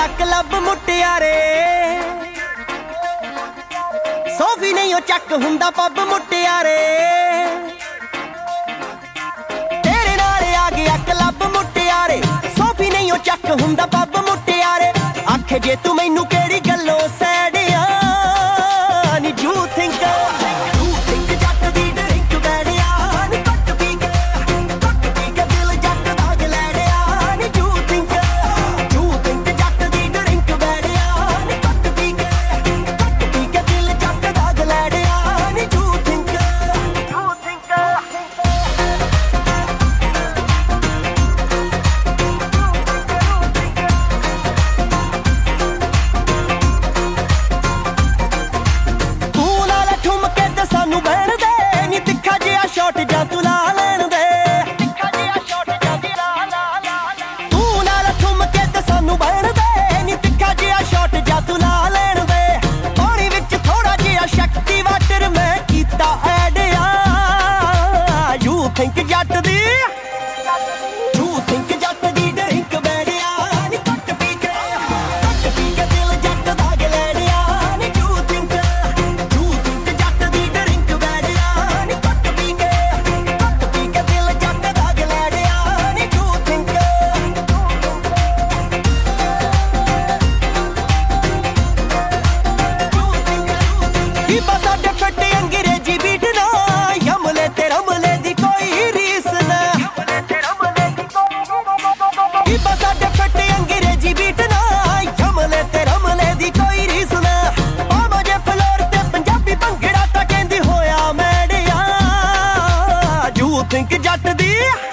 club ਮੁਟਿਆਰੇ ਸੋਫੀ ਨਹੀਂ ਉਹ ਚੱਕ ਹੁੰਦਾ ਪੱਬ ਮੁਟਿਆਰੇ ਤੇਰੇ ਨਾਲ ਆ ਗਿਆ ਕਲੱਬ ਮੁਟਿਆਰੇ ਸੋਫੀ ਨਹੀਂ ਉਹ ਚੱਕ ਹੁੰਦਾ ਪੱਬ ਮੁਟਿਆਰੇ ਆਖੇ ਜੇ ਤੂੰ ਮੈਨੂੰ ਕਿਹੜੀ ਗੱਲੋਂ ਸੈੜਿਆ ਨੀ ਯੂ ਥਿੰਕ ਜੱਟ ਦੀ ਡਰਿੰਕ ਬੈੜਿਆ ਨੀ ਕੱਟ ਪੀ ਕੇ ਦਿਲ ਜੱਟ ਦਾ ਗਲੈੜਿਆ ਨੀ ਯੂ ਥਿੰਕ ਜੱਟ ਦੀ ਡਰਿੰਕ ਬੈੜਿਆ ਨੀ ਕੱਟ ਪੀ ਕੇ ਦਿਲ ਜੱਟ ਦਾ ਗਲੈੜਿਆ ਨੀ ਯੂ ਥਿੰਕ ਸਾਨੂੰ ਬਹਿਣ ਦੇ ਨੀ ਤਿੱਖਾ ਜਿਹਾ ਸ਼ਾਟ ਜਾਂ ਤੂੰ ਲਾ ਲੈਣ ਦੇ ਤੂੰ ਨਾਲ ਠੁੰਮ ਕੇ ਤੇ ਸਾਨੂੰ ਬਹਿਣ ਦੇ ਨੀ ਤਿੱਖਾ ਜਿਹਾ ਸ਼ਾਟ ਜਾਂ ਤੂੰ ਲਾ ਲੈਣ ਦੇ ਪਾਣੀ ਵਿੱਚ ਥੋੜਾ ਜਿਹਾ ਸ਼ਕਤੀ ਵਾਟਰ ਮੈਂ ਕੀਤਾ ਐਡ ਯੂ ਥਿੰਕ ਜੱਟ ਦੀ ਜੱਟ ਦੀ ਡਰਿੰਕ ਬੈੜਿਆ ਨੀ ਕੱਟ ਪੀ ਕੇ ਦਿਲ ਜੱਟ ਦਾ ਗਲੈੜਿਆ ਨੀ ਯੂ ਥਿੰਕ ਜੱਟ ਦੀ ਡਰਿੰਕ ਬੈੜਿਆ ਨੀ ਕੱਟ ਪੀ ਕੇ ਦਿਲ ਜੱਟ ਦਾ ਗਲੈੜਿਆ ਨੀ ਯੂ ਥਿੰਕ ਬੀਬਾ ਸਾਡੇ ਫਿੱਟ ਅੰਗਰੇਜ਼ੀ ਬੀਟ ਨਾ ਯਮਲੇ ਤੇ ਰਮਲੇ ਦੀ ਕੋਈ ਰੀਸ ਨਾ ਬੀਬਾ ਸਾਡੇ ਫਿੱਟ ਅੰਗਰੇਜ਼ੀ ਬੀਟ ਨਾ ਯਮਲੇ ਤੇ ਰਮਲੇ ਦੀ ਕੋਈ ਰੀਸ ਨਾ ਆਵਾਂ ਜੇ ਫਲੋਰ ਤੇ ਪੰਜਾਬੀ ਭੰਗੜਾ ਤਾਂ ਕਹਿੰਦੀ ਹੋਇਆ ਮੈੜਿਆ ਯੂ ਥਿੰਕ ਜੱਟ ਦੀ